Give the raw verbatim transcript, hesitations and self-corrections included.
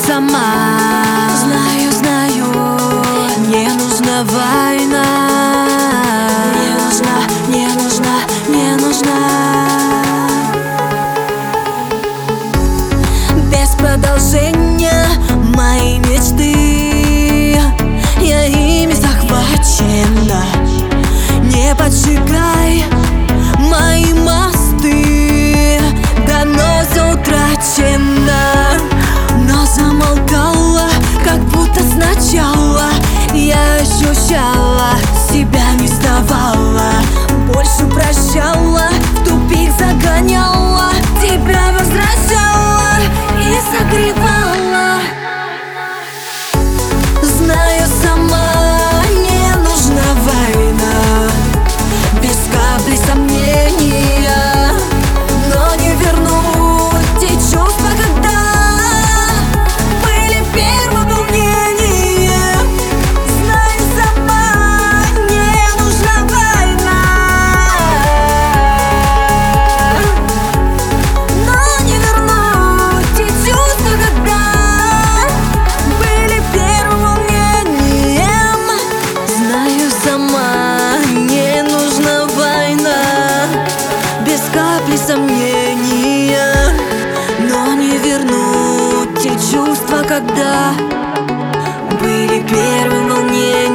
сама. Знаю, знаю, не нужна война. Не нужна, не нужна, не нужна. Без продолжения мои мечты, я ими захвачена. Не поджигай мои мосты, давно все утрачено. Но замолкала, как будто сначала. Я ощущала, себя не сдавала. Больше прощала, в тупик загоняла. Тебя возвращала и согревала. Знаю сама, не нужна война. Без капли сомнения, но не вернуть те чувства, когда были первым волнением. Знаю сама, не нужна война, но не вернуть те чувства, когда были первым волнением. Знаю сама, не нужна война. Без капли сомнения, но не вернуть те чувства, когда были первым волнением.